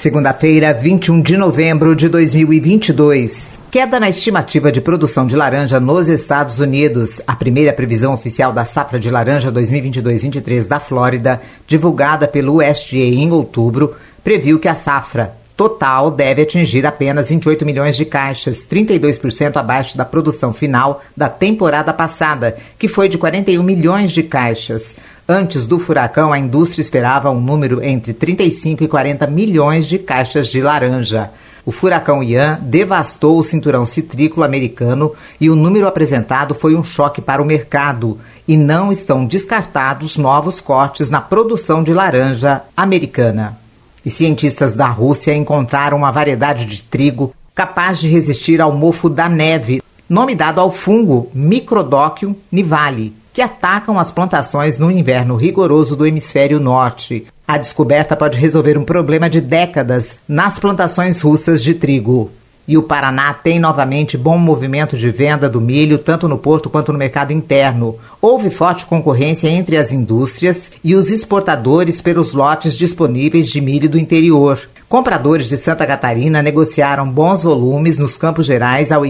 Segunda-feira, 21 de novembro de 2022. Queda na estimativa de produção de laranja nos Estados Unidos. A primeira previsão oficial da safra de laranja 2022-23 da Flórida, divulgada pelo USDA em outubro, previu que a safra total deve atingir apenas 28 milhões de caixas, 32% abaixo da produção final da temporada passada, que foi de 41 milhões de caixas. Antes do furacão, a indústria esperava um número entre 35 e 40 milhões de caixas de laranja. O furacão Ian devastou o cinturão citrícola americano e o número apresentado foi um choque para o mercado. E não estão descartados novos cortes na produção de laranja americana. E cientistas da Rússia encontraram uma variedade de trigo capaz de resistir ao mofo da neve, nome dado ao fungo Microdocium nivale, que atacam as plantações no inverno rigoroso do hemisfério norte. A descoberta pode resolver um problema de décadas nas plantações russas de trigo. E o Paraná tem novamente bom movimento de venda do milho, tanto no porto quanto no mercado interno. Houve forte concorrência entre as indústrias e os exportadores pelos lotes disponíveis de milho do interior. Compradores de Santa Catarina negociaram bons volumes nos Campos Gerais a R$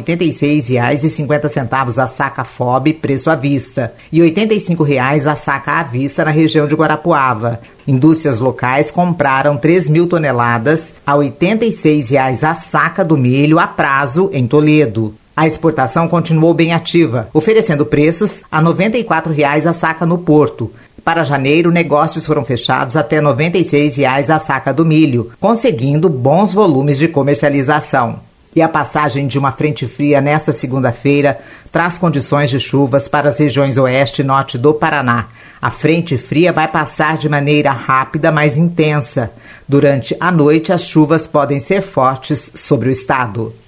86,50 a saca FOB, preço à vista, e R$ 85,00 a saca à vista na região de Guarapuava. Indústrias locais compraram 3 mil toneladas a R$ 86,00 a saca do milho a prazo em Toledo. A exportação continuou bem ativa, oferecendo preços a R$ 94,00 a saca no porto. Para janeiro, negócios foram fechados até R$ 96,00 a saca do milho, conseguindo bons volumes de comercialização. E a passagem de uma frente fria nesta segunda-feira traz condições de chuvas para as regiões oeste e norte do Paraná. A frente fria vai passar de maneira rápida, mas intensa. Durante a noite, as chuvas podem ser fortes sobre o estado.